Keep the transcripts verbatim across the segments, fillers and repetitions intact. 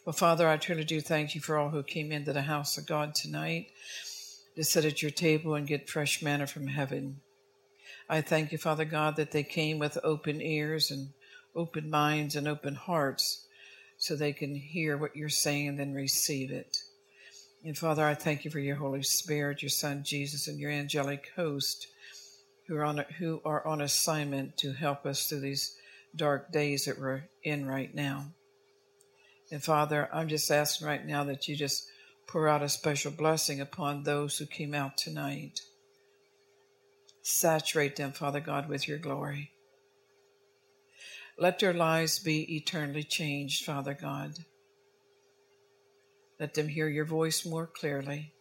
Well, Father, I truly do thank you for all who came into the house of God tonight to sit at your table and get fresh manna from heaven. I thank you, Father God, that they came with open ears and open minds and open hearts so they can hear what you're saying and then receive it. And Father, I thank you for your Holy Spirit, your Son Jesus, and your angelic host who are on, who are on assignment to help us through these dark days that we're in right now. And Father, I'm just asking right now that you just pour out a special blessing upon those who came out tonight. Saturate them, Father God, with your glory. Let their lives be eternally changed, Father God. Let them hear your voice more clearly.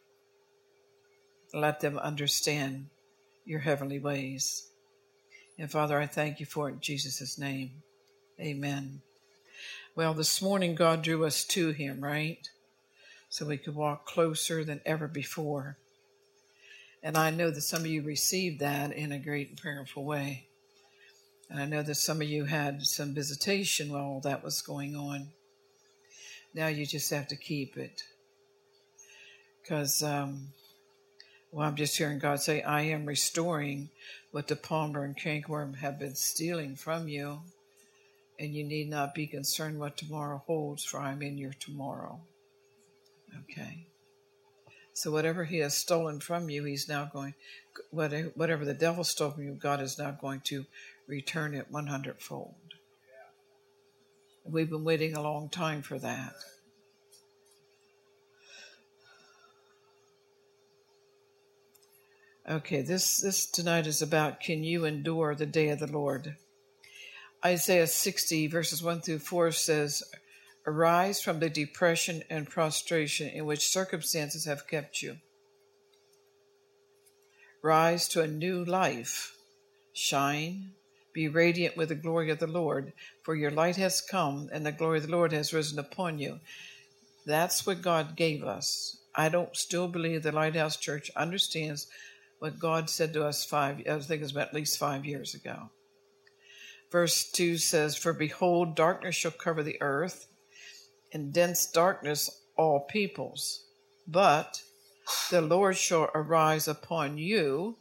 Let them understand your heavenly ways. And Father, I thank you for it in Jesus' name. Amen. Well, this morning God drew us to him, right? So we could walk closer than ever before. And I know that some of you received that in a great and prayerful way. And I know that some of you had some visitation while all that was going on. Now you just have to keep it. Because, um, well, I'm just hearing God say, I am restoring what the palmer and cankerworm have been stealing from you. And you need not be concerned what tomorrow holds, for I'm in your tomorrow. Okay. So whatever he has stolen from you, he's now going, whatever the devil stole from you, God is now going to return it one hundredfold. We've been waiting a long time for that. Okay, this, this tonight is about, can you endure the day of the Lord? Isaiah sixty, verses one through four says, arise from the depression and prostration in which circumstances have kept you. Rise to a new life. Shine. Be radiant with the glory of the Lord, for your light has come and the glory of the Lord has risen upon you. That's what God gave us. I don't still believe the Lighthouse Church understands what God said to us five, I think it was about at least five years ago. Verse two says, for behold, darkness shall cover the earth, and dense darkness all peoples. But the Lord shall arise upon you,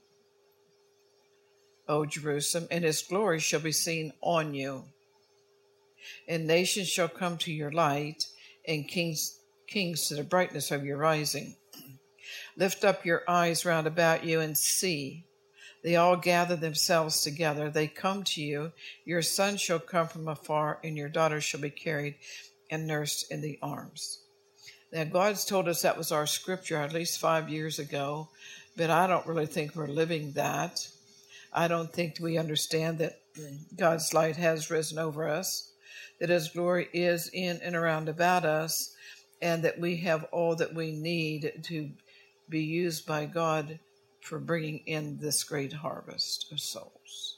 O Jerusalem, and his glory shall be seen on you. And nations shall come to your light, and kings, kings to the brightness of your rising. Lift up your eyes round about you and see. They all gather themselves together. They come to you. Your son shall come from afar, and your daughter shall be carried and nursed in the arms. Now, God's told us that was our scripture at least five years ago, but I don't really think we're living that. I don't think we understand that God's light has risen over us, that his glory is in and around about us, and that we have all that we need to be used by God for bringing in this great harvest of souls.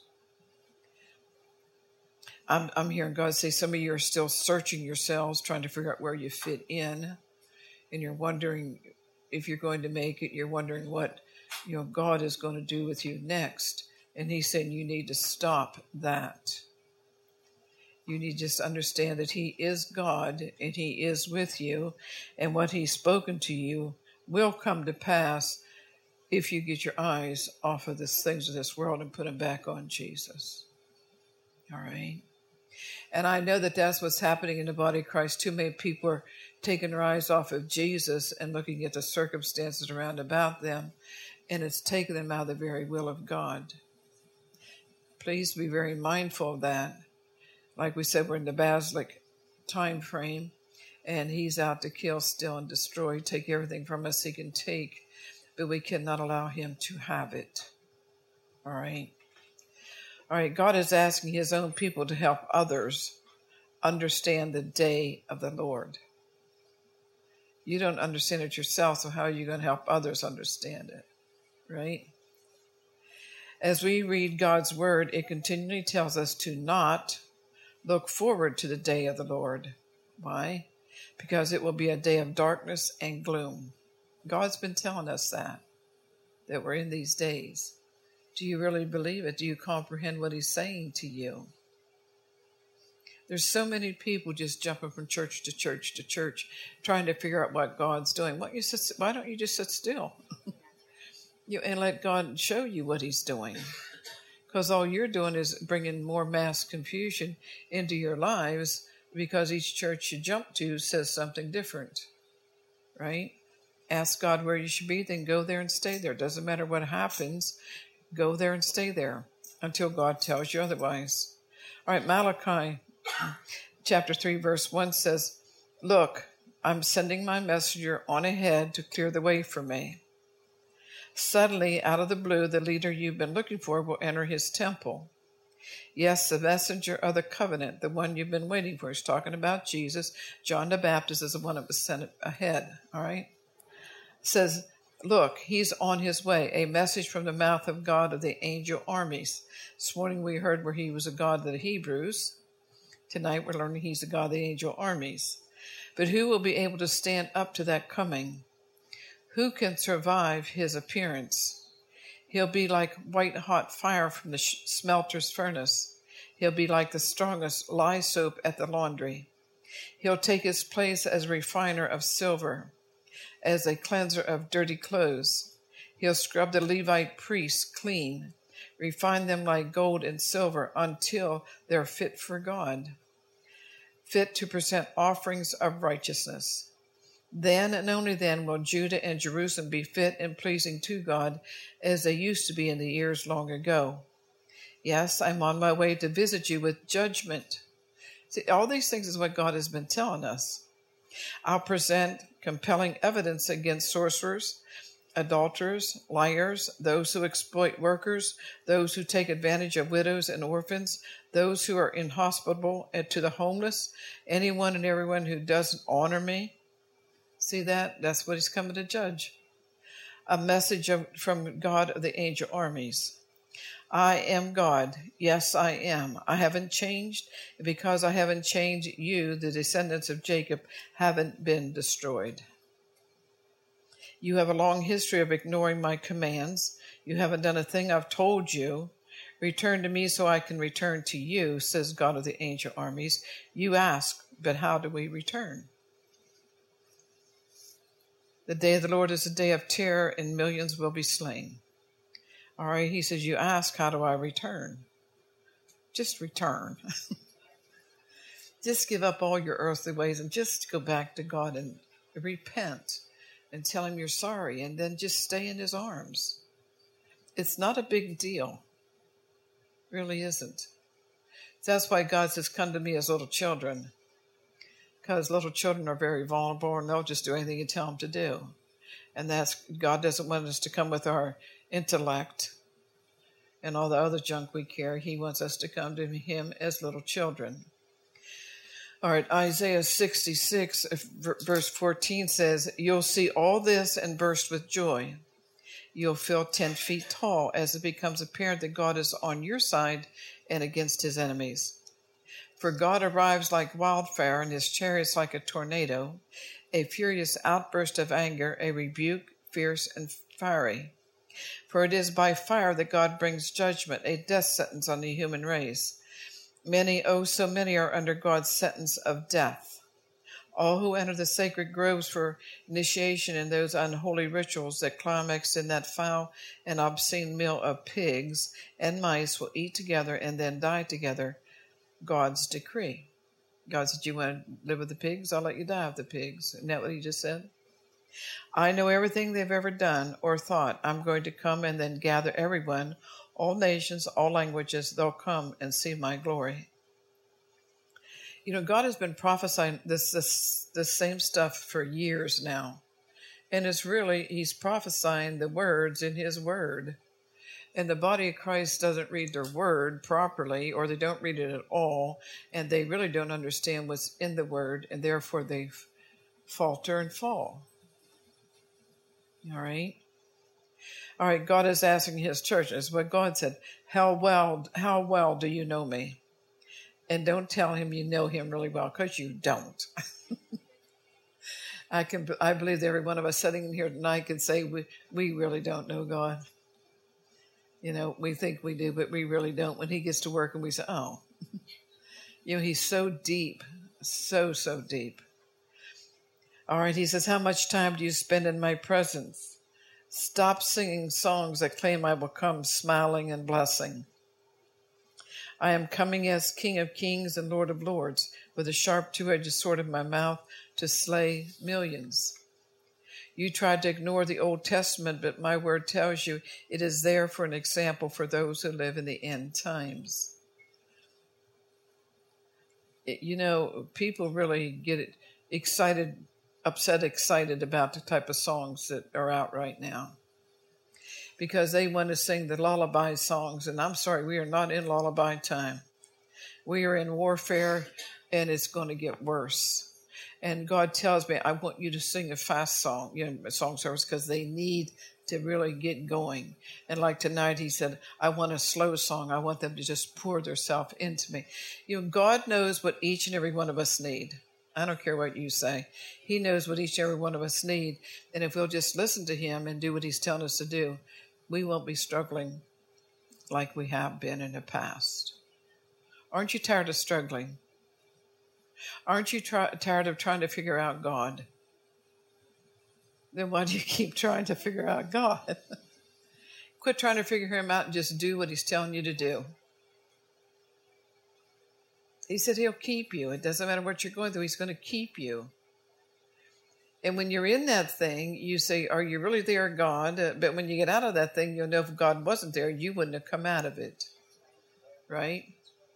I'm, I'm hearing God say some of you are still searching yourselves, trying to figure out where you fit in, and you're wondering if you're going to make it. You're wondering what, you know, God is going to do with you next. And he's saying you need to stop that. You need to just understand that he is God and he is with you, and what he's spoken to you will come to pass if you get your eyes off of the things of this world and put them back on Jesus. All right? And I know that that's what's happening in the body of Christ. Too many people are taking their eyes off of Jesus and looking at the circumstances around about them, and it's taking them out of the very will of God. Please be very mindful of that. Like we said, we're in the Basilic time frame, and he's out to kill, steal, and destroy, take everything from us he can take, but we cannot allow him to have it. All right? All right, God is asking his own people to help others understand the day of the Lord. You don't understand it yourself, so how are you going to help others understand it? Right? As we read God's word, it continually tells us to not look forward to the day of the Lord. Why? Because it will be a day of darkness and gloom. God's been telling us that, that we're in these days. Do you really believe it? Do you comprehend what he's saying to you? There's so many people just jumping from church to church to church, trying to figure out what God's doing. Why, don't you sit, why don't you just sit still you, and let God show you what he's doing? Because all you're doing is bringing more mass confusion into your lives because each church you jump to says something different, right? Ask God where you should be, then go there and stay there. Doesn't matter what happens, go there and stay there until God tells you otherwise. All right, Malachi chapter three, verse one says, "Look, I'm sending my messenger on ahead to clear the way for me. Suddenly, out of the blue, the leader you've been looking for will enter his temple. Yes, the messenger of the covenant, the one you've been waiting for." He's talking about Jesus. John the Baptist is the one that was sent ahead, all right? Says, "Look, he's on his way, a message from the mouth of God of the angel armies." This morning we heard where he was a God of the Hebrews. Tonight we're learning he's a God of the angel armies. But who will be able to stand up to that coming? Who can survive his appearance? He'll be like white-hot fire from the smelter's furnace. He'll be like the strongest lye soap at the laundry. He'll take his place as a refiner of silver, as a cleanser of dirty clothes. He'll scrub the Levite priests clean, refine them like gold and silver until they're fit for God, fit to present offerings of righteousness. Then and only then will Judah and Jerusalem be fit and pleasing to God as they used to be in the years long ago. Yes, I'm on my way to visit you with judgment. See, all these things is what God has been telling us. I'll present compelling evidence against sorcerers, adulterers, liars, those who exploit workers, those who take advantage of widows and orphans, those who are inhospitable to the homeless, anyone and everyone who doesn't honor me. See that? That's what he's coming to judge. A message of, from God of the angel armies. I am God. Yes, I am. I haven't changed. Because I haven't changed, you, the descendants of Jacob, haven't been destroyed. You have a long history of ignoring my commands. You haven't done a thing I've told you. Return to me so I can return to you, says God of the angel armies. You ask, but how do we return? The day of the Lord is a day of terror, and millions will be slain. All right, he says, you ask, how do I return? Just return. Just give up all your earthly ways and just go back to God and repent and tell him you're sorry, and then just stay in his arms. It's not a big deal. It really isn't. That's why God says, come to me as little children. Because little children are very vulnerable and they'll just do anything you tell them to do. And that's, God doesn't want us to come with our intellect and all the other junk we carry. He wants us to come to him as little children. All right, Isaiah sixty-six, verse fourteen says, you'll see all this and burst with joy. You'll feel ten feet tall as it becomes apparent that God is on your side and against his enemies. For God arrives like wildfire and his chariots like a tornado, a furious outburst of anger, a rebuke, fierce and fiery. For it is by fire that God brings judgment, a death sentence on the human race. Many, oh, so many are under God's sentence of death. All who enter the sacred groves for initiation in those unholy rituals that climax in that foul and obscene meal of pigs and mice will eat together and then die together. God's decree. God said, you want to live with the pigs? I'll let you die with the pigs. Isn't that what he just said? I know everything they've ever done or thought. I'm going to come and then gather everyone, all nations, all languages. They'll come and see my glory. You know, God has been prophesying this, this, this same stuff for years now. And it's really, he's prophesying the words in his word. And the body of Christ doesn't read their word properly, or they don't read it at all, and they really don't understand what's in the word, and therefore they falter and fall. All right? All right, God is asking his church, as what God said, how well, how well do you know me? And don't tell him you know him really well, because you don't. I can, I believe that every one of us sitting in here tonight can say we, we really don't know God. You know, we think we do, but we really don't. When he gets to work and we say, oh, You know, he's so deep, so, so deep. All right, he says, how much time do you spend in my presence? Stop singing songs that claim I will come smiling and blessing. I am coming as King of Kings and Lord of Lords, with a sharp two-edged sword in my mouth to slay millions. You tried to ignore the Old Testament, but my word tells you it is there for an example for those who live in the end times. It, you know, people really get excited, upset, excited about the type of songs that are out right now, because they want to sing the lullaby songs. And I'm sorry, we are not in lullaby time. We are in warfare, and it's going to get worse. And God tells me, I want you to sing a fast song, you know, a song service, because they need to really get going. And like tonight, he said, I want a slow song. I want them to just pour themselves into me. You know, God knows what each and every one of us need. I don't care what you say. He knows what each and every one of us need. And if we'll just listen to him and do what he's telling us to do, we won't be struggling like we have been in the past. Aren't you tired of struggling? Aren't you try- tired of trying to figure out God? Then why do you keep trying to figure out God? Quit trying to figure him out and just do what he's telling you to do. He said he'll keep you. It doesn't matter what you're going through. He's going to keep you. And when you're in that thing, you say, are you really there, God? Uh, but when you get out of that thing, you'll know if God wasn't there, you wouldn't have come out of it. Right?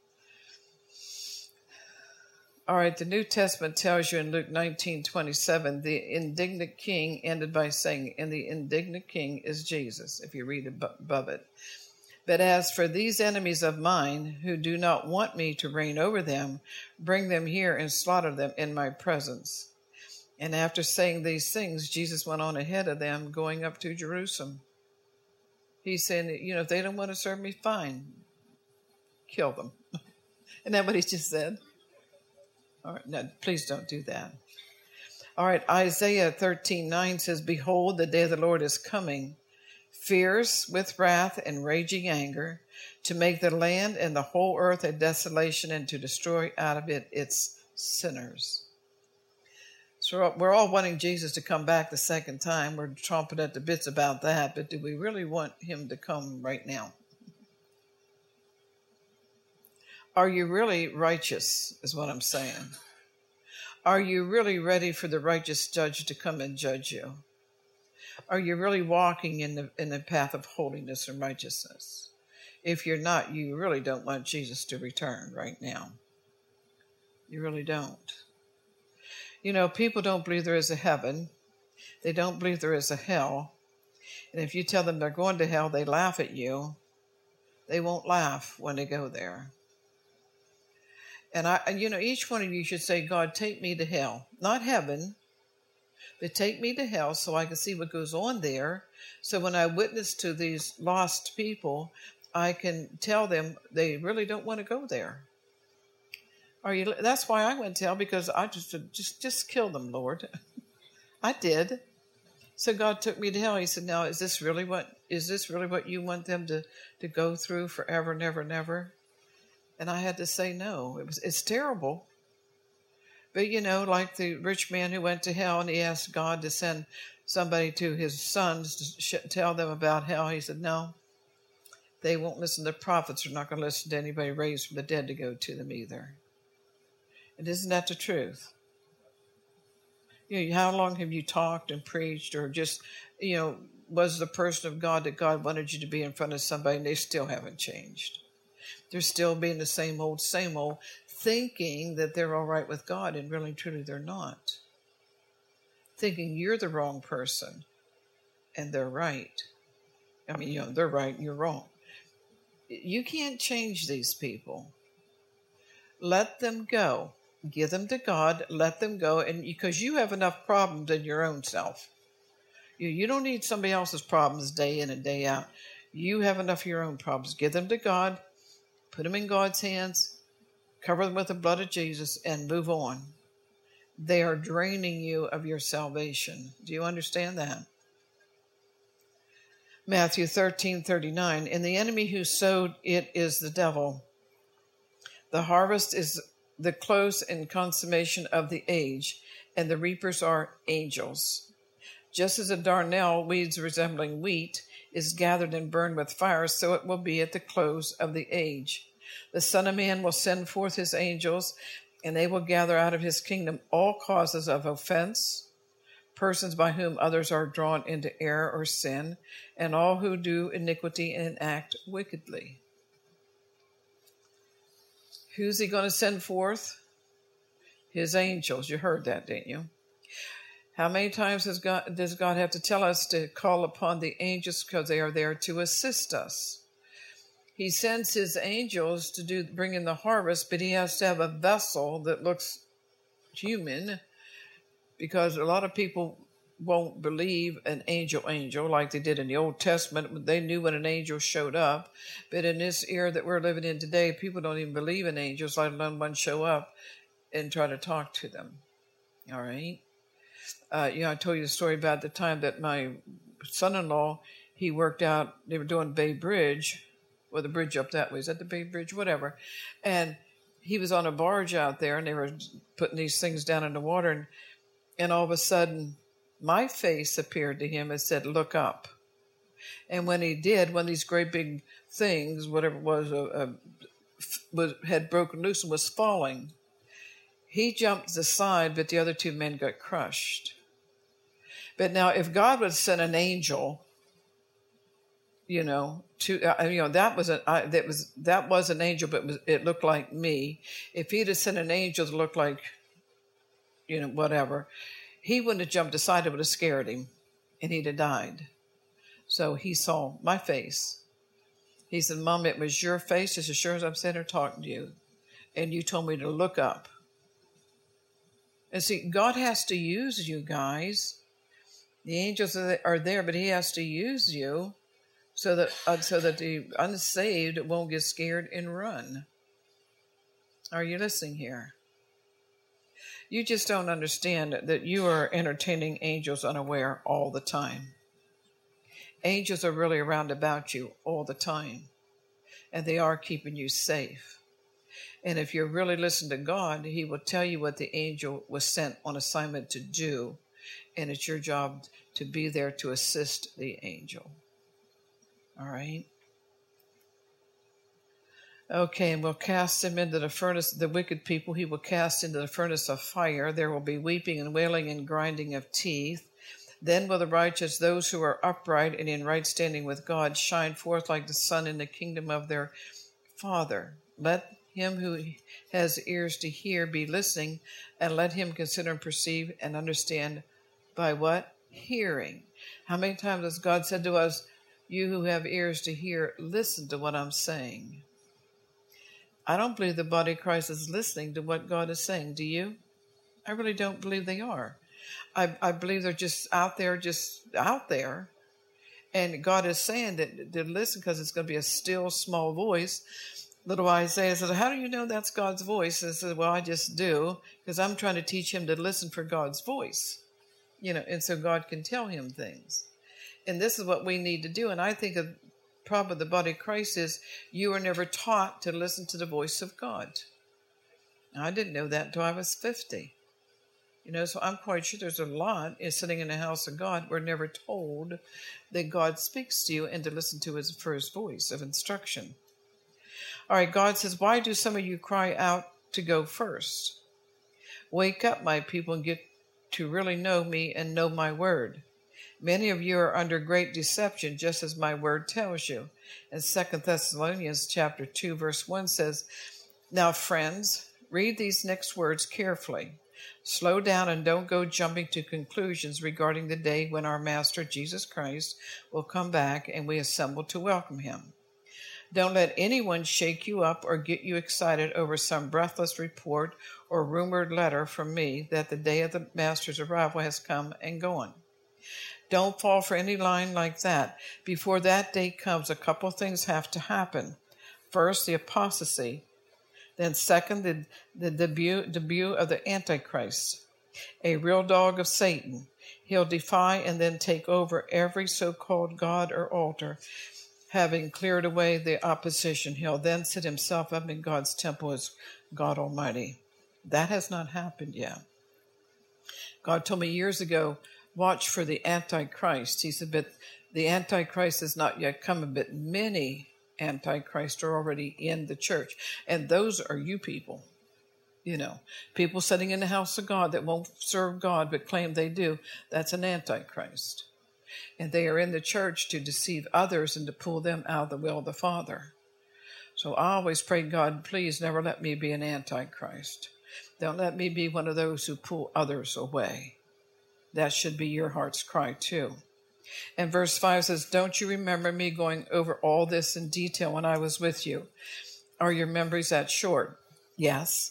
All right, the New Testament tells you in Luke nineteen twenty-seven, the indignant king ended by saying, and the indignant king is Jesus, if you read above it. But as for these enemies of mine who do not want me to reign over them, bring them here and slaughter them in my presence. And after saying these things, Jesus went on ahead of them, going up to Jerusalem. He's saying, you know, if they don't want to serve me, fine, kill them. Isn't that what he just said? All right, no, please don't do that. All right, Isaiah thirteen nine says, behold, the day of the Lord is coming, fierce with wrath and raging anger, to make the land and the whole earth a desolation and to destroy out of it its sinners. So we're all wanting Jesus to come back the second time. We're chomping at the bits about that, but do we really want him to come right now? Are you really righteous, is what I'm saying. Are you really ready for the righteous judge to come and judge you? Are you really walking in the in the path of holiness and righteousness? If you're not, you really don't want Jesus to return right now. You really don't. You know, people don't believe there is a heaven. They don't believe there is a hell. And if you tell them they're going to hell, they laugh at you. They won't laugh when they go there. And, I, and you know, each one of you should say, God, take me to hell. Not heaven, but take me to hell so I can see what goes on there. So when I witness to these lost people, I can tell them they really don't want to go there. Are you? That's why I went to hell, because I just just just kill them, Lord. I did. So God took me to hell. He said, now, is this really what is this really what you want them to, to go through forever, never, never? And I had to say no. It was it's terrible. But, you know, like the rich man who went to hell and he asked God to send somebody to his sons to sh- tell them about hell. He said, no, they won't listen to prophets. They're not going to listen to anybody raised from the dead to go to them either. And isn't that the truth? You know, how long have you talked and preached, or just, you know, was the person of God that God wanted you to be in front of somebody and they still haven't changed? They're still being the same old, same old, thinking that they're all right with God, and really, truly, they're not. Thinking you're the wrong person, and they're right. I mean, you know, they're right and you're wrong. You can't change these people. Let them go. Give them to God. Let them go, and because you have enough problems in your own self. You, you don't need somebody else's problems day in and day out. You have enough of your own problems. Give them to God. Put them in God's hands, cover them with the blood of Jesus, and move on. They are draining you of your salvation. Do you understand that? Matthew thirteen thirty-nine, and the enemy who sowed it is the devil. The harvest is the close and consummation of the age, and the reapers are angels. Just as a darnel, weeds resembling wheat, is gathered and burned with fire, so it will be at the close of the age. The Son of Man will send forth his angels, and they will gather out of his kingdom all causes of offense, persons by whom others are drawn into error or sin, and all who do iniquity and act wickedly. Who's he going to send forth? His angels. You heard that, didn't you? How many times does God, does God have to tell us to call upon the angels because they are there to assist us? He sends his angels to do bring in the harvest, but he has to have a vessel that looks human, because a lot of people won't believe an angel angel like they did in the Old Testament. They knew when an angel showed up. But in this era that we're living in today, people don't even believe in angels, let alone one show up and try to talk to them. All right? Uh, you know, I told you the story about the time that my son-in-law, he worked out, they were doing Bay Bridge, or the bridge up that way. Is that the Bay Bridge? Whatever. And he was on a barge out there, and they were putting these things down in the water, and, and all of a sudden, my face appeared to him and said, "Look up." And when he did, one of these great big things, whatever it was, uh, uh, was had broken loose and was falling. He jumped aside, but the other two men got crushed. But now, if God would send an angel, you know, to uh, you know that was a I, that was that was an angel, but it, was, it looked like me. If he'd have sent an angel that looked like, you know, whatever, he wouldn't have jumped aside. It would have scared him, and he'd have died. So he saw my face. He said, "Mom, it was your face, just as sure as I'm sitting here talking to you, and you told me to look up." And see, God has to use you guys. The angels are there, but he has to use you so that uh, so that the unsaved won't get scared and run. Are you listening here? You just don't understand that you are entertaining angels unaware all the time. Angels are really around about you all the time, and they are keeping you safe. And if you really listen to God, he will tell you what the angel was sent on assignment to do, and it's your job to be there to assist the angel. All right? Okay, and we'll cast him into the furnace, the wicked people, he will cast into the furnace of fire. There will be weeping and wailing and grinding of teeth. Then will the righteous, those who are upright and in right standing with God, shine forth like the sun in the kingdom of their Father. Let him who has ears to hear be listening, and let him consider and perceive and understand by what? Hearing. How many times has God said to us, "You who have ears to hear, listen to what I'm saying"? I don't believe the body of Christ is listening to what God is saying. Do you? I really don't believe they are. I, I believe they're just out there, just out there. And God is saying that to listen, because it's going to be a still, small voice. Little Isaiah says, "How do you know that's God's voice?" I said, "Well, I just do, because I'm trying to teach him to listen for God's voice. You know, and so God can tell him things. And this is what we need to do. And I think the problem of the body of Christ is you were never taught to listen to the voice of God. I didn't know that until I was fifty. You know, so I'm quite sure there's a lot is sitting in the house of God. We're never told that God speaks to you and to listen to his for his voice of instruction. All right, God says, "Why do some of you cry out to go first? Wake up, my people, and get to really know me and know my word. Many of you are under great deception, just as my word tells you." And Second Thessalonians chapter two, verse one says, "Now, friends, read these next words carefully. Slow down and don't go jumping to conclusions regarding the day when our Master Jesus Christ will come back and we assemble to welcome him. Don't let anyone shake you up or get you excited over some breathless report or rumored letter from me that the day of the Master's arrival has come and gone. Don't fall for any line like that. Before that day comes, a couple things have to happen. First, the apostasy. Then second, the, the debut, debut of the Antichrist, a real dog of Satan. He'll defy and then take over every so-called God or altar. Having cleared away the opposition, he'll then set himself up in God's temple as God Almighty. That has not happened yet. God told me years ago, watch for the Antichrist. He said, but the Antichrist has not yet come, but many Antichrists are already in the church. And those are you people. You know, people sitting in the house of God that won't serve God but claim they do. That's an Antichrist. And they are in the church to deceive others and to pull them out of the will of the Father. So I always pray, God, please never let me be an Antichrist. Don't let me be one of those who pull others away. That should be your heart's cry too. And verse five says, don't you remember me going over all this in detail when I was with you? Are your memories that short? Yes.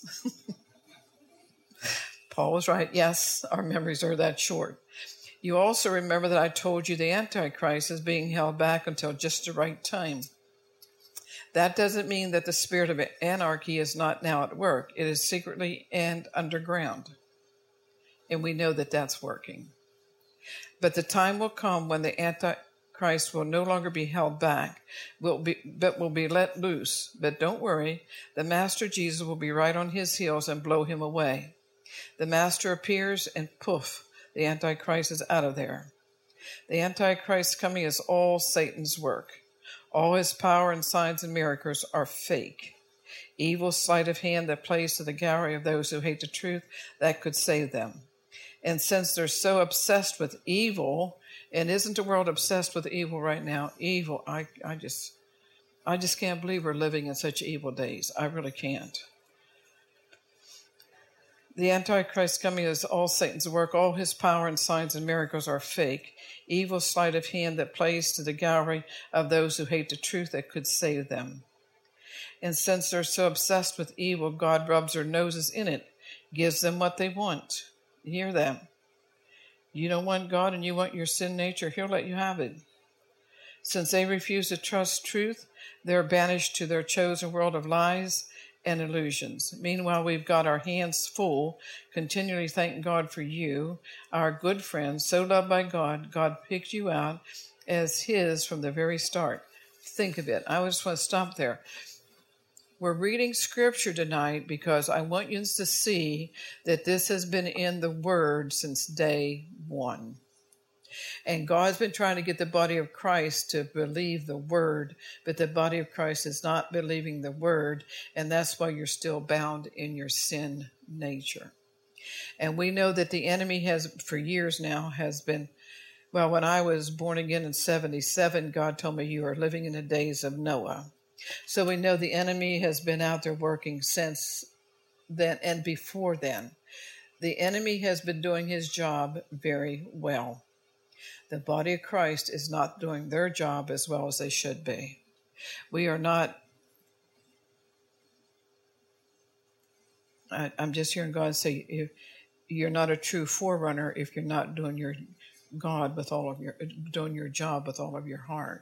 Paul was right. Yes, our memories are that short. You also remember that I told you the Antichrist is being held back until just the right time. That doesn't mean that the spirit of anarchy is not now at work. It is secretly and underground. And we know that that's working. But the time will come when the Antichrist will no longer be held back, will be, but will be let loose. But don't worry, the Master Jesus will be right on his heels and blow him away. The Master appears and poof, the Antichrist is out of there. The Antichrist's coming is all Satan's work. All his power and signs and miracles are fake. Evil sleight of hand that plays to the gallery of those who hate the truth that could save them. And since they're so obsessed with evil, and isn't the world obsessed with evil right now? Evil, I, I just, I just can't believe we're living in such evil days. I really can't. The Antichrist coming is all Satan's work. All his power and signs and miracles are fake. Evil sleight of hand that plays to the gallery of those who hate the truth that could save them. And since they're so obsessed with evil, God rubs their noses in it, gives them what they want. You hear that? You don't want God and you want your sin nature, he'll let you have it. Since they refuse to trust truth, they're banished to their chosen world of lies and illusions. Meanwhile, we've got our hands full, continually thanking God for you, our good friends, so loved by God. God picked you out as his from the very start. Think of it. I just want to stop there. We're reading scripture tonight because I want you to see that this has been in the Word since day one. And God's been trying to get the body of Christ to believe the Word, but the body of Christ is not believing the Word, and that's why you're still bound in your sin nature. And we know that the enemy has, for years now, has been, well, when I was born again in seventy-seven, God told me you are living in the days of Noah. So we know the enemy has been out there working since then and before then. The enemy has been doing his job very well. The body of Christ is not doing their job as well as they should be. We are not, I, I'm just hearing God say, you, you're not a true forerunner if you're not doing your God with all of your, doing your job with all of your heart.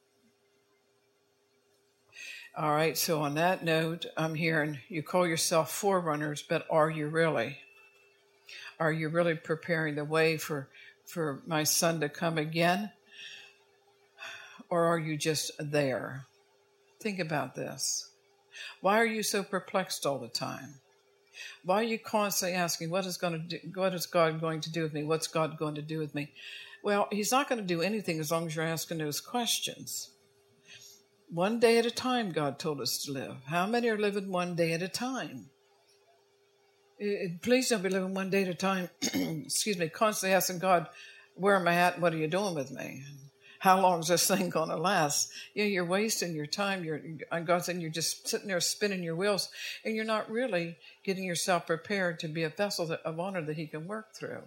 All right, so on that note, I'm hearing you call yourself forerunners, but are you really? Are you really preparing the way for, for my son to come again? Or are you just there? Think about this. Why are you so perplexed all the time? Why are you constantly asking, what is going to do, what is God going to do with me? What's God going to do with me? Well, he's not going to do anything as long as you're asking those questions. One day at a time, God told us to live. How many are living one day at a time? It, please don't be living one day at a time, excuse me, constantly asking God, where am I at? What are you doing with me? How long is this thing going to last? You know, you're wasting your time. You're, and God's saying you're just sitting there spinning your wheels, and you're not really getting yourself prepared to be a vessel that, of honor that he can work through.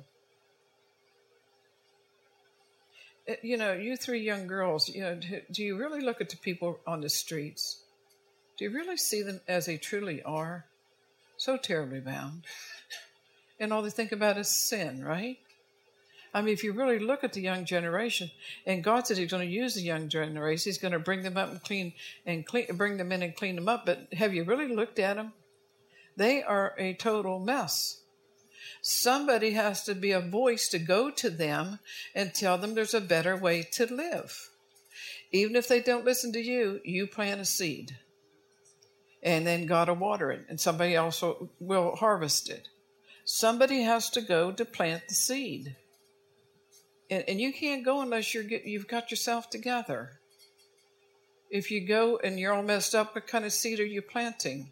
You know, you three young girls, you know, do you really look at the people on the streets? Do you really see them as they truly are? So terribly bound. And all they think about is sin, right? I mean, if you really look at the young generation, and God said he's going to use the young generation, he's going to bring them up and clean and clean, bring them in and clean them up. But have you really looked at them? They are a total mess. Somebody has to be a voice to go to them and tell them there's a better way to live. Even if they don't listen to you, you plant a seed. and then God will water it, and somebody else will, will harvest it. Somebody has to go to plant the seed. And, and you can't go unless you're get, you've got yourself together. If you go and you're all messed up, what kind of seed are you planting?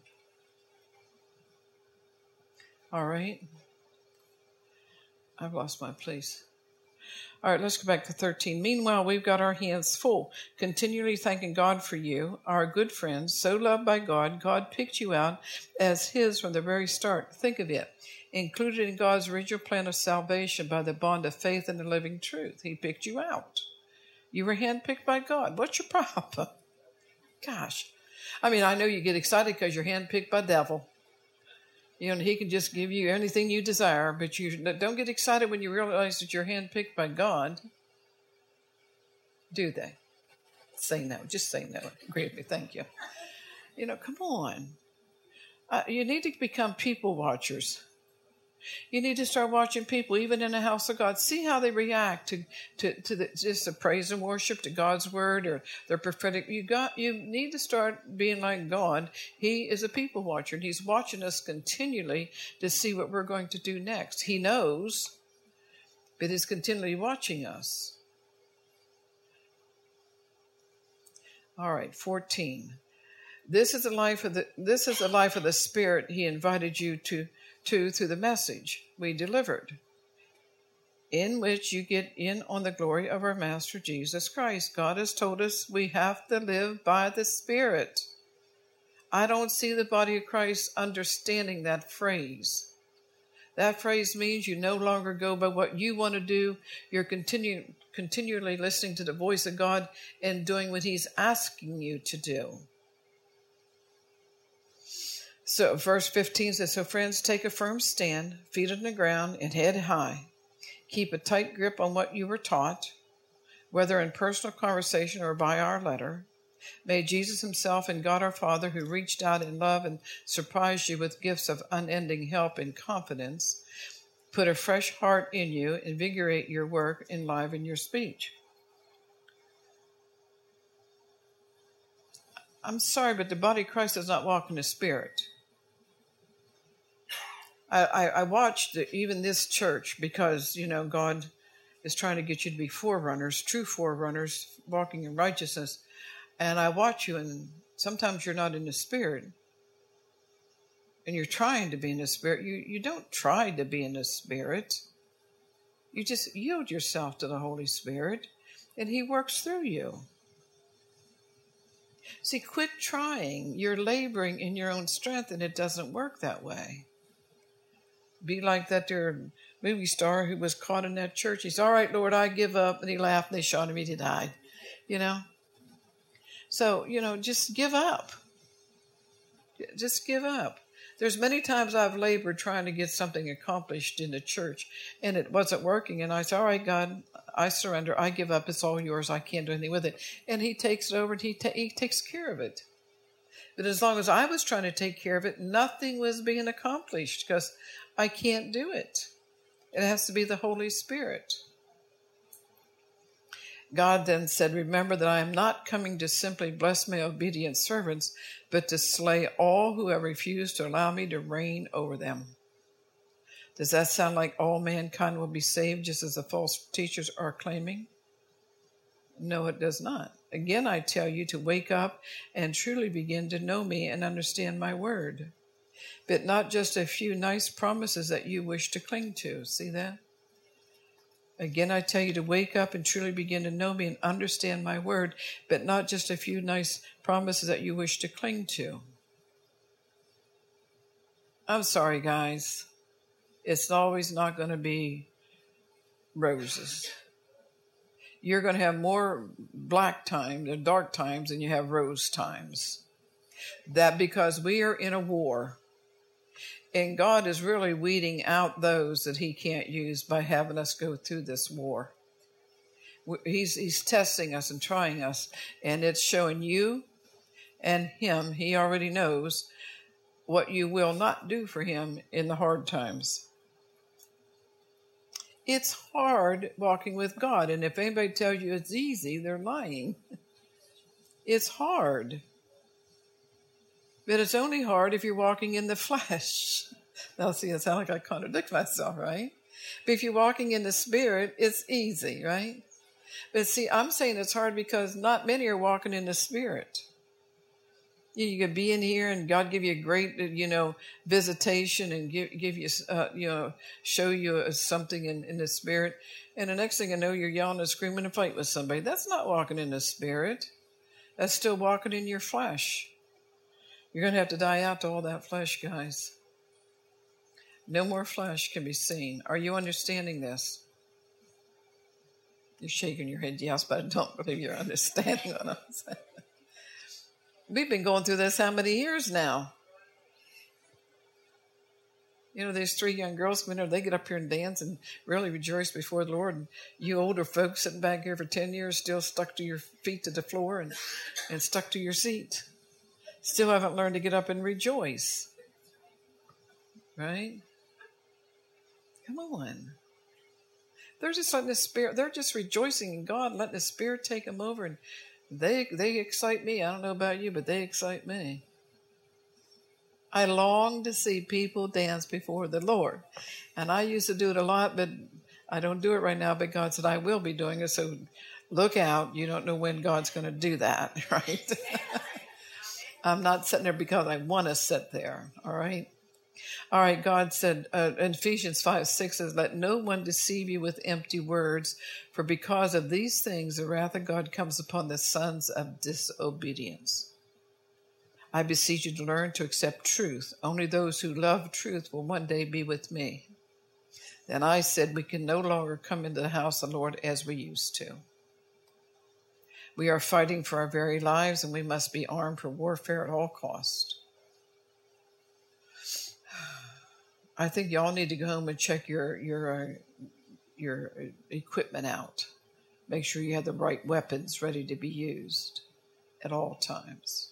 All right. I've lost my place. All right, let's go back to thirteen. Meanwhile, we've got our hands full, continually thanking God for you, our good friends, so loved by God. God picked you out as his from the very start. Think of it. Included in God's original plan of salvation by the bond of faith in the living truth. He picked you out. You were handpicked by God. What's your problem? Gosh. I mean, I know you get excited because you're handpicked by the devil. You know, he can just give you anything you desire, but you don't get excited when you realize that you're handpicked by God. Do they? Say no. Just say no. Agree with me. Thank you. You know, come on. Uh, you need to become people watchers. You need to start watching people, even in the house of God. See how they react to to, to the, just the praise and worship, to God's word, or their prophetic. You got. You need to start being like God. He is a people watcher, and he's watching us continually to see what we're going to do next. He knows, but he's continually watching us. All right, fourteen. This is the life of the. This is the life of the Spirit. He invited you to. to through the message we delivered, in which you get in on the glory of our Master Jesus Christ. God has told us we have to live by the Spirit. I don't see the body of Christ understanding that phrase. That phrase means you no longer go by what you want to do. You're continue, continually listening to the voice of God and doing what he's asking you to do. So verse fifteen says, so friends, take a firm stand, feet on the ground and head high. Keep a tight grip on what you were taught, whether in personal conversation or by our letter. May Jesus himself and God our Father, who reached out in love and surprised you with gifts of unending help and confidence, put a fresh heart in you, invigorate your work, enliven your speech. I'm sorry, but the body of Christ does not walk in the Spirit. I, I, I watched even this church because, you know, God is trying to get you to be forerunners, true forerunners, walking in righteousness. And I watch you, and sometimes you're not in the Spirit. And you're trying to be in the Spirit. You, you don't try to be in the Spirit. You just yield yourself to the Holy Spirit, and he works through you. See, quit trying. You're laboring in your own strength, and it doesn't work that way. Be like that there movie star who was caught in that church. He said, all right, Lord, I give up. And he laughed, and they shot him, and he died. You know? So, you know, just give up. Just give up. There's many times I've labored trying to get something accomplished in the church, and it wasn't working. And I said, all right, God, I surrender. I give up. It's all yours. I can't do anything with it. And he takes it over, and he, ta- he takes care of it. But as long as I was trying to take care of it, nothing was being accomplished because I can't do it. It has to be the Holy Spirit. God then said, remember that I am not coming to simply bless my obedient servants, but to slay all who have refused to allow me to reign over them. Does that sound like all mankind will be saved just as the false teachers are claiming? No, it does not. Again, I tell you to wake up and truly begin to know me and understand my word, but not just a few nice promises that you wish to cling to. See that? Again, I tell you to wake up and truly begin to know me and understand my word, but not just a few nice promises that you wish to cling to. I'm sorry, guys. It's always not going to be roses. You're going to have more black times and dark times than you have rose times. That because we are in a war. And God is really weeding out those that he can't use by having us go through this war. He's, he's testing us and trying us. And it's showing you and him, he already knows what you will not do for him in the hard times. It's hard walking with God. And if anybody tells you it's easy, they're lying. It's hard. But it's only hard if you're walking in the flesh. Now, see, it sounds like I contradict myself, right? But if you're walking in the Spirit, it's easy, right? But see, I'm saying it's hard because not many are walking in the Spirit. You, you could be in here and God give you a great, you know, visitation and give give you, uh, you know, show you something in, in the Spirit. And the next thing you know, you're yelling and screaming and fight with somebody. That's not walking in the Spirit. That's still walking in your flesh. You're going to have to die out to all that flesh, guys. No more flesh can be seen. Are you understanding this? You're shaking your head, yes, but I don't believe you're understanding what I'm saying. We've been going through this how many years now? You know, there's three young girls, you know, they get up here and dance and really rejoice before the Lord. And you older folks sitting back here for ten years, still stuck to your feet to the floor and, and stuck to your seat. Still haven't learned to get up and rejoice. Right? Come on. They're just letting the Spirit, they're just rejoicing in God, letting the Spirit take them over. And they they excite me. I don't know about you, but they excite me. I long to see people dance before the Lord. And I used to do it a lot, but I don't do it right now. But God said I will be doing it. So look out. You don't know when God's going to do that, right? I'm not sitting there because I want to sit there, all right? All right, God said uh, in Ephesians five six says, let no one deceive you with empty words, for because of these things the wrath of God comes upon the sons of disobedience. I beseech you to learn to accept truth. Only those who love truth will one day be with me. Then I said, we can no longer come into the house of the Lord as we used to. We are fighting for our very lives, and we must be armed for warfare at all costs. I think y'all need to go home and check your your uh, your equipment out. Make sure you have the right weapons ready to be used at all times.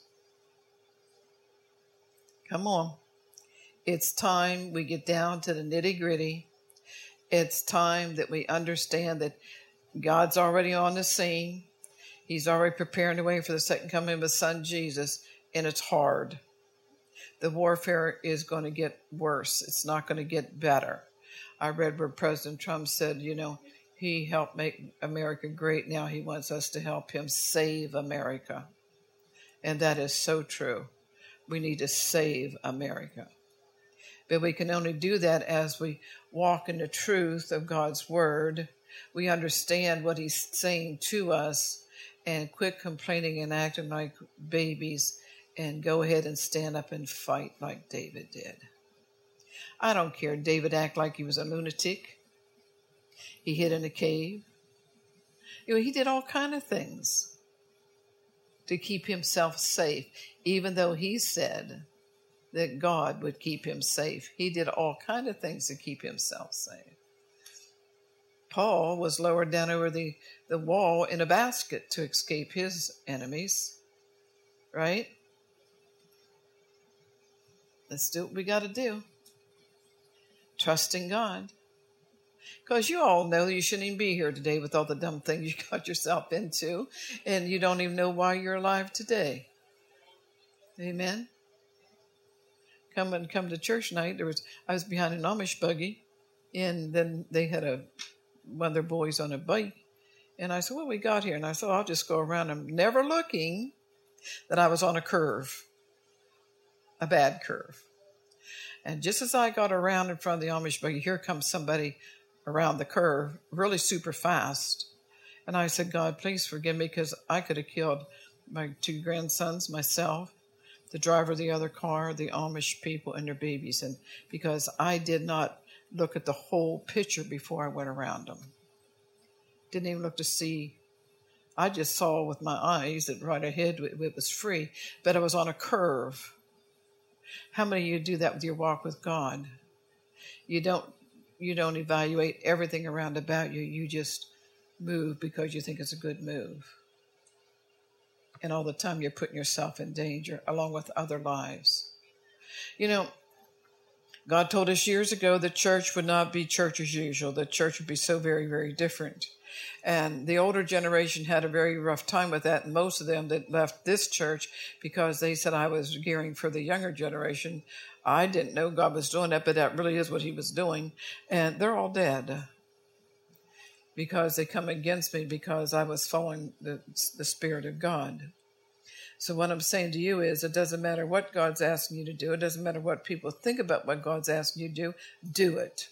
Come on. It's time we get down to the nitty-gritty. It's time that we understand that God's already on the scene. He's already preparing the way for the second coming of His Son, Jesus, and it's hard. The warfare is going to get worse. It's not going to get better. I read where President Trump said, you know, he helped make America great. Now he wants us to help him save America. And that is so true. We need to save America. But we can only do that as we walk in the truth of God's word. We understand what He's saying to us and quit complaining and acting like babies and go ahead and stand up and fight like David did. I don't care. David acted like he was a lunatic. He hid in a cave. You know, he did all kinds of things to keep himself safe, even though he said that God would keep him safe. He did all kinds of things to keep himself safe. Paul was lowered down over the, the wall in a basket to escape his enemies, right? Let's do what we got to do. Trusting God. Because you all know you shouldn't even be here today with all the dumb things you got yourself into, and you don't even know why you're alive today. Amen. Come and come to church night. There was I was behind an Amish buggy, and then they had a one of their boys on a bike, and I said, "What we got here?" And I said, "I'll just go around." I'm never looking that I was on a curve, a bad curve. And just as I got around in front of the Amish buggy, here comes somebody around the curve, really super fast. And I said, God, please forgive me, because I could have killed my two grandsons, myself, the driver of the other car, the Amish people and their babies, and because I did not look at the whole picture before I went around them. Didn't even look to see. I just saw with my eyes that right ahead it was free, but I was on a curve. How many of you do that with your walk with God? You don't you don't evaluate everything around about you. You just move because you think it's a good move. And all the time you're putting yourself in danger along with other lives. You know, God told us years ago the church would not be church as usual. The church would be so very, very different. And the older generation had a very rough time with that. And most of them that left this church because they said I was gearing for the younger generation. I didn't know God was doing that, but that really is what he was doing. And they're all dead because they come against me because I was following the, the Spirit of God. So what I'm saying to you is it doesn't matter what God's asking you to do. It doesn't matter what people think about what God's asking you to do. Do it.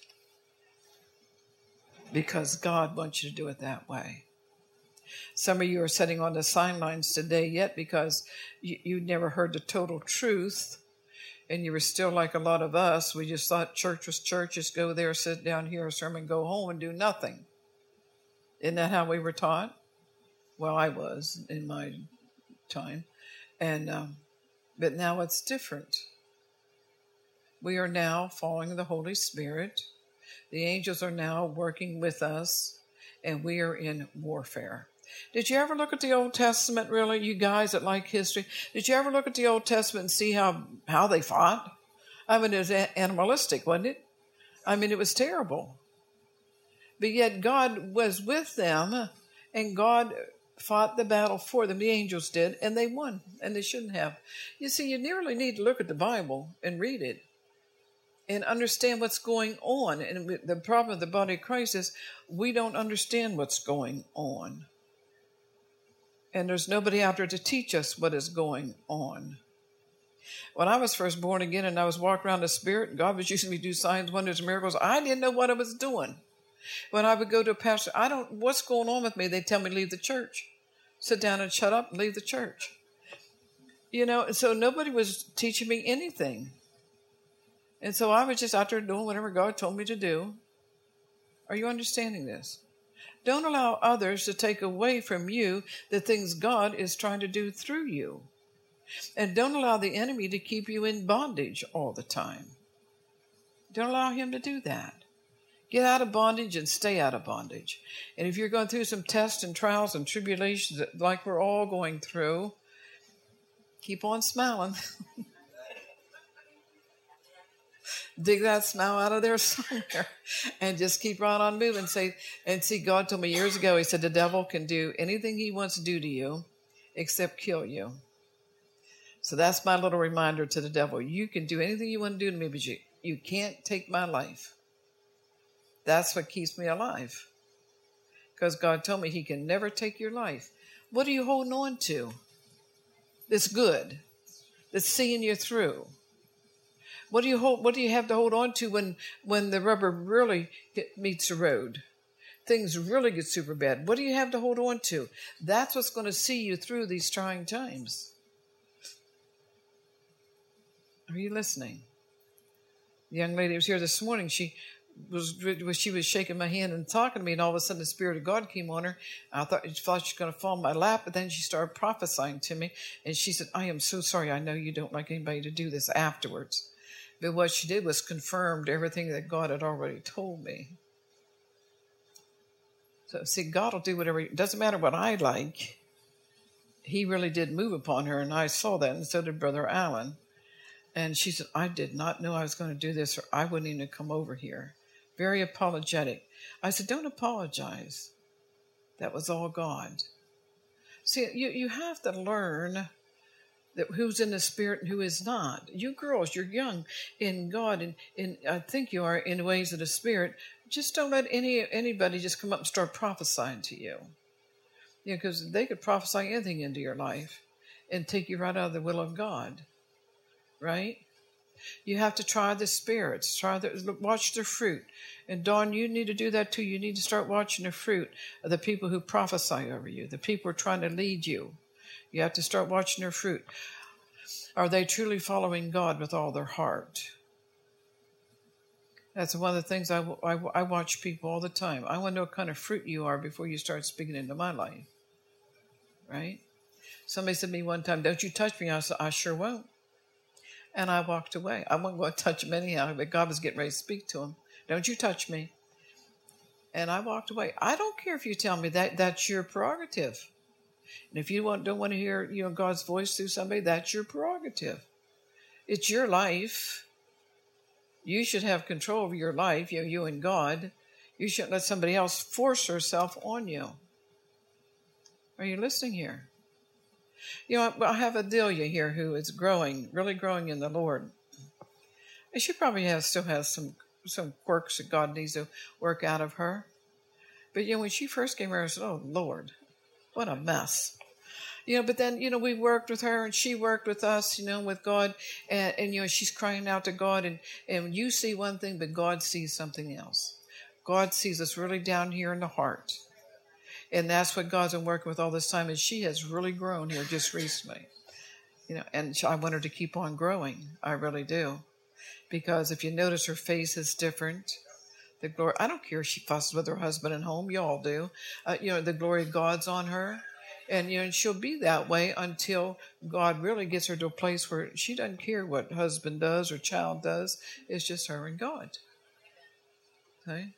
Because God wants you to do it that way. Some of you are sitting on the sidelines today yet because you, you never heard the total truth. And you were still like a lot of us. We just thought church was church. Just go there, sit down, hear a sermon, go home and do nothing. Isn't that how we were taught? Well, I was in my time. And um, but now it's different. We are now following the Holy Spirit. The angels are now working with us, and we are in warfare. Did you ever look at the Old Testament, really, you guys that like history? Did you ever look at the Old Testament and see how, how they fought? I mean, it was animalistic, wasn't it? I mean, it was terrible. But yet God was with them, and God fought the battle for them. The angels did, and they won, and they shouldn't have. You see, you nearly need to look at the Bible and read it and understand what's going on. And the problem of the body of Christ is we don't understand what's going on. And there's nobody out there to teach us what is going on. When I was first born again and I was walking around the Spirit, and God was using me to do signs, wonders, and miracles, I didn't know what I was doing. When I would go to a pastor, I don't, what's going on with me? They'd tell me, leave the church. Sit down and shut up and leave the church. You know, and so nobody was teaching me anything. And so I was just out there doing whatever God told me to do. Are you understanding this? Don't allow others to take away from you the things God is trying to do through you. And don't allow the enemy to keep you in bondage all the time. Don't allow him to do that. Get out of bondage and stay out of bondage. And if you're going through some tests and trials and tribulations like we're all going through, keep on smiling. Dig that smile out of there somewhere and just keep right on moving. Say, and see, God told me years ago, he said the devil can do anything he wants to do to you except kill you. So that's my little reminder to the devil. You can do anything you want to do to me, but you, you can't take my life. That's what keeps me alive. Because God told me he can never take your life. What are you holding on to that's good, that's seeing you through? What do you hold, what do you have to hold on to when, when the rubber really hit, meets the road? Things really get super bad. What do you have to hold on to? That's what's going to see you through these trying times. Are you listening? The young lady was here this morning. She was she was shaking my hand and talking to me, and all of a sudden the Spirit of God came on her. I thought, I thought she was going to fall in my lap, but then she started prophesying to me, and she said, I am so sorry. I know you don't like anybody to do this afterwards. But what she did was confirmed everything that God had already told me. So, see, God will do whatever. It doesn't matter what I like. He really did move upon her, and I saw that, and so did Brother Allen. And she said, I did not know I was going to do this, or I wouldn't even come over here. Very apologetic. I said, don't apologize. That was all God. See, you, you have to learn that who's in the Spirit and who is not. You girls, you're young in God, and, and I think you are in ways of the Spirit. Just don't let any anybody just come up and start prophesying to you. Yeah, because they could prophesy anything into your life and take you right out of the will of God. Right? You have to try the spirits, try the, watch their fruit. And Dawn, you need to do that too. You need to start watching the fruit of the people who prophesy over you, the people who are trying to lead you. You have to start watching their fruit. Are they truly following God with all their heart? That's one of the things I, I, I watch people all the time. I want to know what kind of fruit you are before you start speaking into my life. Right? Somebody said to me one time, don't you touch me. I said, I sure won't. And I walked away. I wasn't going to touch him anyhow, but God was getting ready to speak to him. Don't you touch me. And I walked away. I don't care if you tell me that. That's your prerogative. And if you want, don't want to hear, you know, God's voice through somebody, that's your prerogative. It's your life. You should have control over your life, you know, you and God. You shouldn't let somebody else force herself on you. Are you listening here? You know, I have Adelia here who is growing, really growing in the Lord. And she probably has still has some, some quirks that God needs to work out of her. But, you know, when she first came here, I said, oh, Lord, what a mess. You know, but then, you know, we worked with her and she worked with us, you know, with God. And, and you know, she's crying out to God. And, and you see one thing, but God sees something else. God sees us really down here in the heart. And that's what God's been working with all this time. And she has really grown here just recently. You know, and I want her to keep on growing. I really do. Because if you notice, her face is different. The glory, I don't care if she fusses with her husband at home. You all do. Uh, you know, the glory of God's on her. And, you know, she'll be that way until God really gets her to a place where she doesn't care what husband does or child does. It's just her and God. Okay?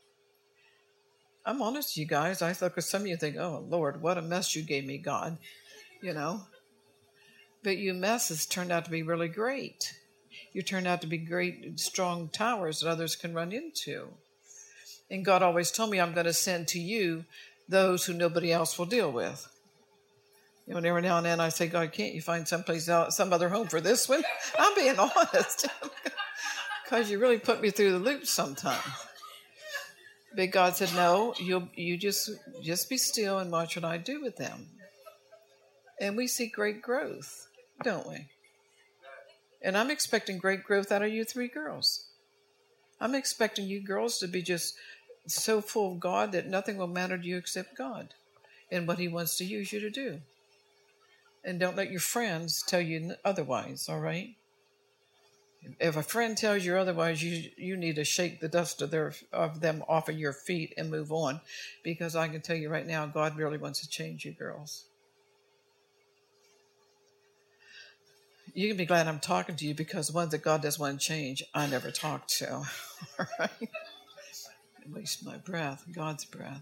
I'm honest with you guys. I thought, because some of you think, oh, Lord, what a mess you gave me, God. You know? But you messes turned out to be really great. You turned out to be great, strong towers that others can run into. And God always told me, I'm going to send to you those who nobody else will deal with. You know, and every now and then I say, God, can't you find someplace else, some other home for this one? I'm being honest. Because you really put me through the loop sometimes. But God said, no, you you just just be still and watch what I do with them. And we see great growth, don't we? And I'm expecting great growth out of you three girls. I'm expecting you girls to be just so full of God that nothing will matter to you except God and what he wants to use you to do. And don't let your friends tell you otherwise, all right? If a friend tells you otherwise, you you need to shake the dust of their of them off of your feet and move on, because I can tell you right now, God really wants to change you, girls. You can be glad I'm talking to you, because the ones that God does want to change, I never talk to. All right? Waste my breath, God's breath.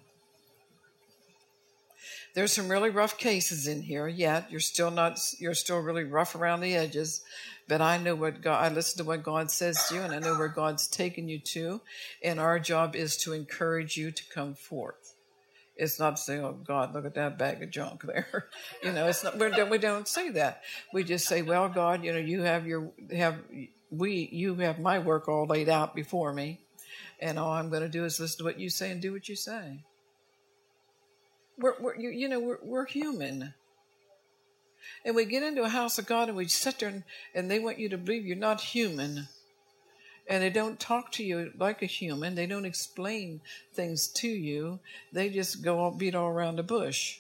There's some really rough cases in here yet. You're still not, you're still really rough around the edges. But I know what God, I listen to what God says to you, and I know where God's taken you to. And our job is to encourage you to come forth. It's not to say, oh, God, look at that bag of junk there. You know, it's not, we don't, we don't say that. We just say, well, God, you know, you have your, have, we, you have my work all laid out before me. And all I'm going to do is listen to what you say and do what you say. We're, we're you, you know, we're, we're human. And we get into a house of God and we sit there and, and they want you to believe you're not human. And they don't talk to you like a human. They don't explain things to you. They just go all, beat all around the bush.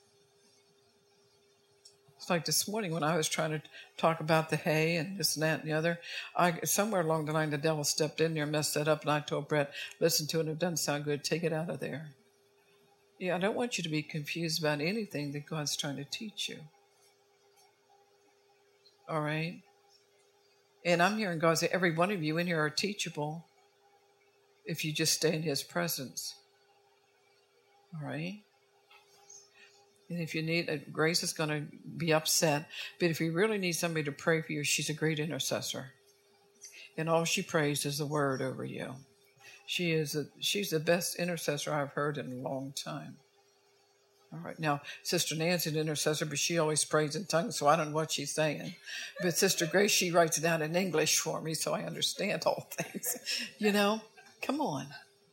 It's like this morning when I was trying to talk about the hay and this and that and the other. I, somewhere along the line, the devil stepped in there and messed that up. And I told Brett, listen to it. It doesn't sound good. Take it out of there. Yeah, I don't want you to be confused about anything that God's trying to teach you. All right? And I'm hearing God say, every one of you in here are teachable if you just stay in his presence. All right? And if you need, Grace is going to be upset, but if you really need somebody to pray for you, she's a great intercessor. And all she prays is the word over you. She is a, she's the best intercessor I've heard in a long time. All right. Now, Sister Nancy's an intercessor, but she always prays in tongues, so I don't know what she's saying. But Sister Grace, she writes it down in English for me, so I understand all things. You know, come on.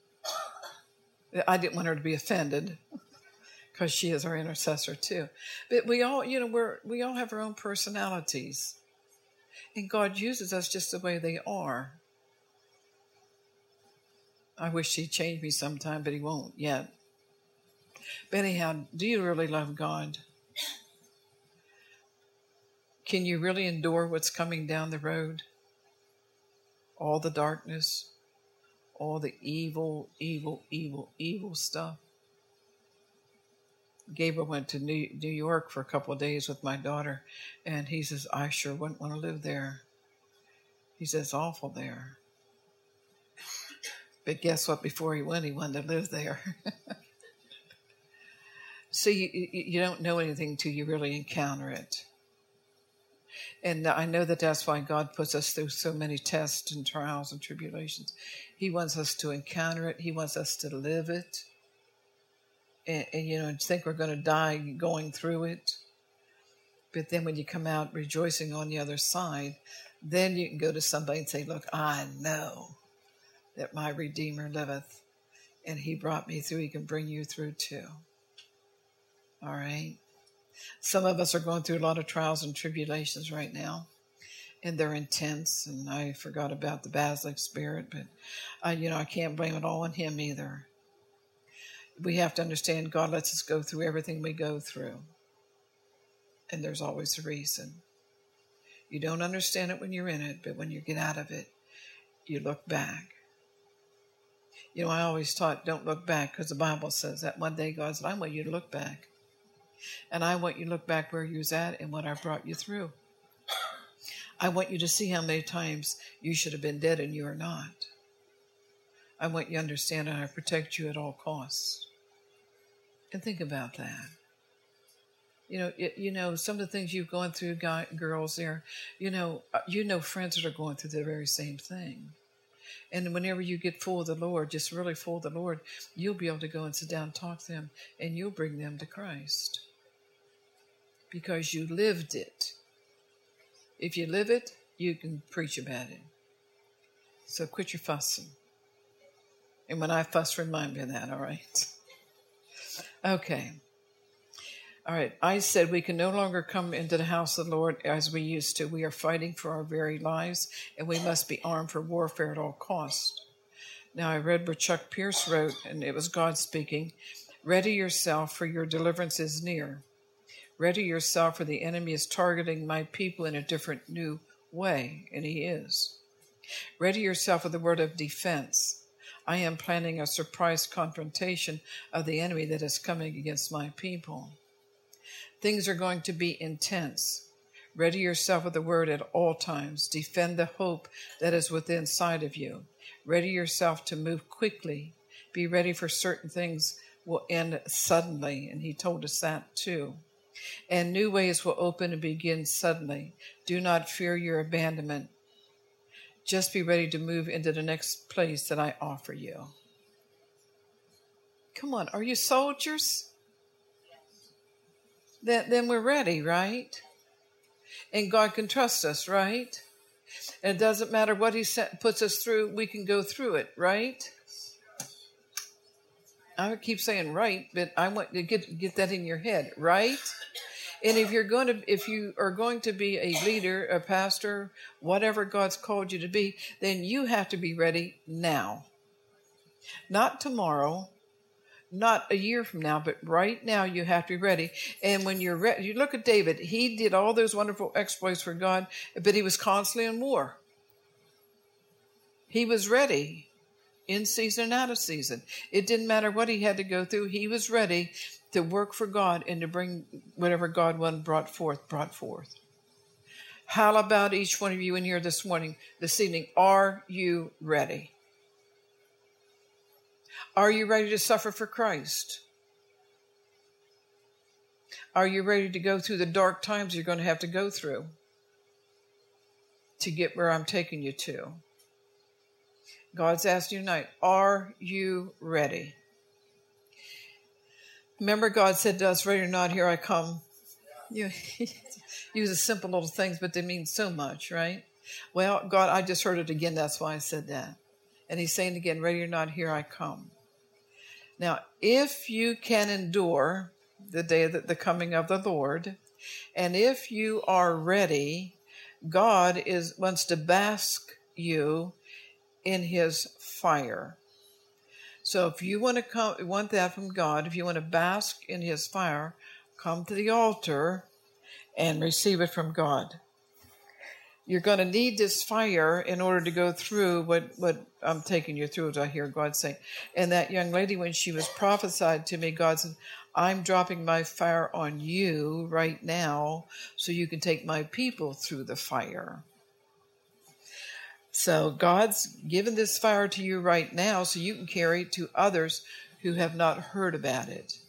I didn't want her to be offended, because she is our intercessor too. But we all, you know, we're we all have our own personalities, and God uses us just the way they are. I wish he'd change me sometime, but he won't yet. But anyhow, do you really love God? Can you really endure what's coming down the road? All the darkness, all the evil, evil, evil, evil stuff. Gabriel went to New, New York for a couple of days with my daughter, and he says, I sure wouldn't want to live there. He says, it's awful there. But guess what? Before he went, he wanted to live there. See, you, you don't know anything till you really encounter it. And I know that that's why God puts us through so many tests and trials and tribulations. He wants us to encounter it. He wants us to live it. And, and you know, think we're going to die going through it. But then when you come out rejoicing on the other side, then you can go to somebody and say, look, I know that my Redeemer liveth, and he brought me through. He can bring you through too. All right? Some of us are going through a lot of trials and tribulations right now, and they're intense, and I forgot about the Basilic spirit, but I, you know, I can't blame it all on him either. We have to understand God lets us go through everything we go through, and there's always a reason. You don't understand it when you're in it, but when you get out of it, you look back. You know, I always taught, don't look back, because the Bible says that. One day God said, I want you to look back. And I want you to look back where you was at and what I brought you through. I want you to see how many times you should have been dead and you are not. I want you to understand that I protect you at all costs. And think about that. You know, it, you know, some of the things you've gone through, guy, girls there, you know, you know friends that are going through the very same thing. And whenever you get full of the Lord, just really full of the Lord, you'll be able to go and sit down and talk to them, and you'll bring them to Christ. Because you lived it. If you live it, you can preach about it. So quit your fussing. And when I fuss, remind me of that, all right? Okay. All right. I said we can no longer come into the house of the Lord as we used to. We are fighting for our very lives, and we must be armed for warfare at all costs. Now, I read what Chuck Pierce wrote, and it was God speaking. Ready yourself, for your deliverance is near. Ready yourself, for the enemy is targeting my people in a different, new way, and he is. Ready yourself with the word of defense. I am planning a surprise confrontation of the enemy that is coming against my people. Things are going to be intense. Ready yourself with the word at all times. Defend the hope that is within inside of you. Ready yourself to move quickly. Be ready for certain things will end suddenly, and he told us that too. And new ways will open and begin suddenly. Do not fear your abandonment. Just be ready to move into the next place that I offer you. Come on, are you soldiers? Then, then we're ready, right? And God can trust us, right? And it doesn't matter what he set, puts us through, we can go through it, right? I keep saying right, but I want to get get that in your head, right? And if you're going to, if you are going to be a leader, a pastor, whatever God's called you to be, then you have to be ready now. Not tomorrow, not a year from now, but right now you have to be ready. And when you're ready, you look at David, he did all those wonderful exploits for God, but he was constantly in war. He was ready. In season and out of season. It didn't matter what he had to go through. He was ready to work for God and to bring whatever God wanted brought forth, brought forth. How about each one of you in here this morning, this evening? Are you ready? Are you ready to suffer for Christ? Are you ready to go through the dark times you're going to have to go through to get where I'm taking you to? God's asking you tonight, are you ready? Remember God said to us, ready or not, here I come. You use simple little things, but they mean so much, right? Well, God, I just heard it again. That's why I said that. And he's saying again, ready or not, here I come. Now, if you can endure the day of the, the coming of the Lord, and if you are ready, God is wants to bask you in his fire. So if you want to come, want that from God, if you want to bask in his fire, come to the altar and receive it from God. You're going to need this fire in order to go through what, what I'm taking you through, as I hear God say. And that young lady, when she was prophesied to me, God said, I'm dropping my fire on you right now so you can take my people through the fire. So God's given this fire to you right now so you can carry it to others who have not heard about it.